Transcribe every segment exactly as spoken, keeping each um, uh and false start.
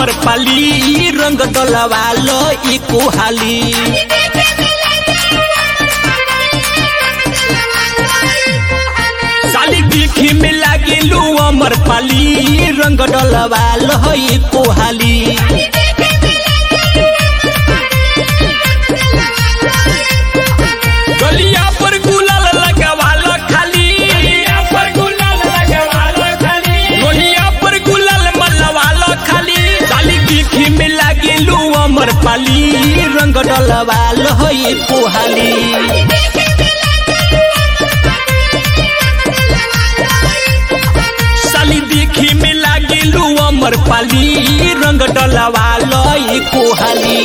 अमर पाली रंग डलवाल एको हाली। साली देखी में लागेलू अमर पाली रंग डलवाल एको हाली। गलिया पर गुलाल लगावाल खाली, पर गुलाल लगावाल खाली, गलिया पर गुलाल मलवाल खाली। साली देखी में लागेलू अमर पाली रंग डलवाल एको हाली। साली देखी में लागेलू अमर पाली रंग डलवाल एको हाली।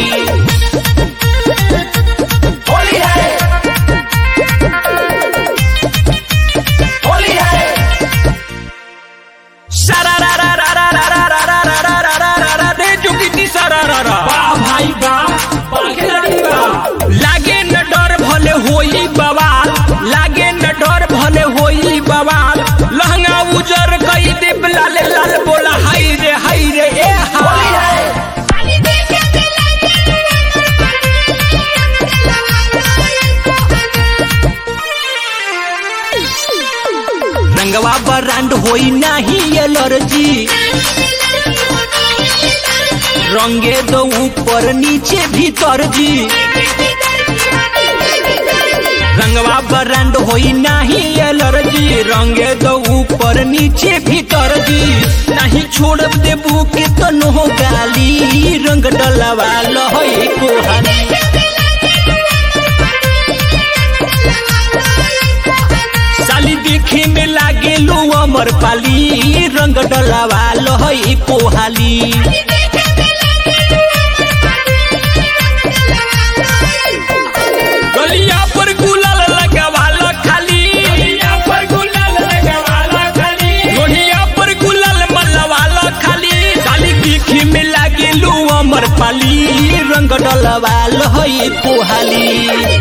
लागे न डर भले होई बवाल, लागे न डर भले होई बवाल। लहंगा उजर कई दे लाल लाल बोला हाय रे हाय रे ए हाय। रंगवा ब्रांड होई नाही एलर्जी, रंगे दो ऊपर नीचे भीतर जी। रंगवा ब्रांड होई नाही एलर्जी, रंगे दो ऊपर नीचे भीतर जी। नहीं छोड़ देबू के तनो गाली रंग डलवाल एको हाली। साली देखे में लागेलू अमर पाली रंग डलवाल एको हाली। गलिया पर गुलाल लगावाल खाली, पर गुलाल लगावाल खाली, गलिया पर गुलाल मलवाल खाली। साली देखी में लागेलू अमर पाली रंग डलवाल एको हाली।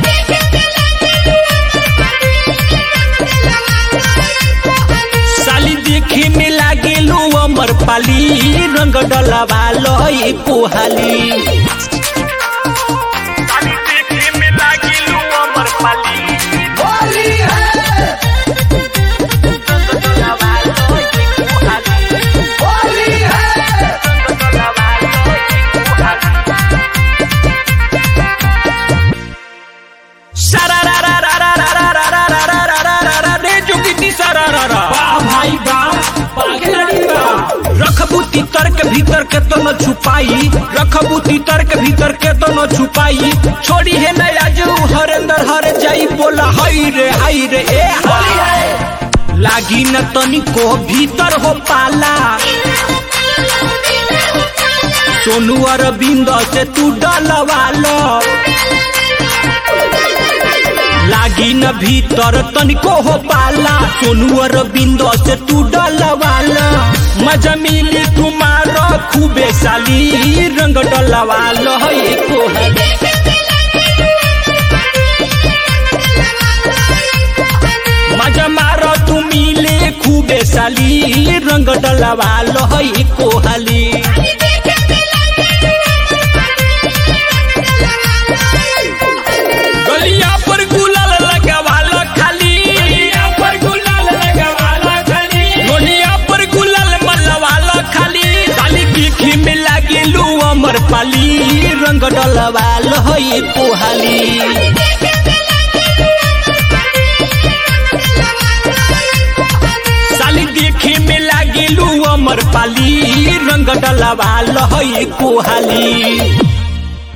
साली देखी में लागेलू अमर पाली रंग डलवाल एको हाली। रखबूती तर्क भीतर के तो न छुपाई, रखबूती तर्क भीतर के तो न छुपाई। छोड़ी है नया जो हरेंदर हर जाई बोला हाय रे हाय रे ए हाय। लागी न तनिको भीतर हो पाला, सोनू अरविंद से तू डलवाल। लागी न भीतर तनिको हो पाला, सोनू अरविंद से तू डलवाल। मजा मिली तुम्हारा खूबे साली रंग डलवाल एको हाली। मजा मारो तू मिले खूबे साली रंग डलवाल एको हाली। गलिया पर गुलाल लगावाल खाली, पर गुलाल लगावाल खाली, गलिया पर गुलाल मलवाल खाली। साली देखी में लागेलू अमर पाली रंग डलवाल एको हाली। साली देखी में लागेलू अमर पाली रंग डलवाल एको हाली।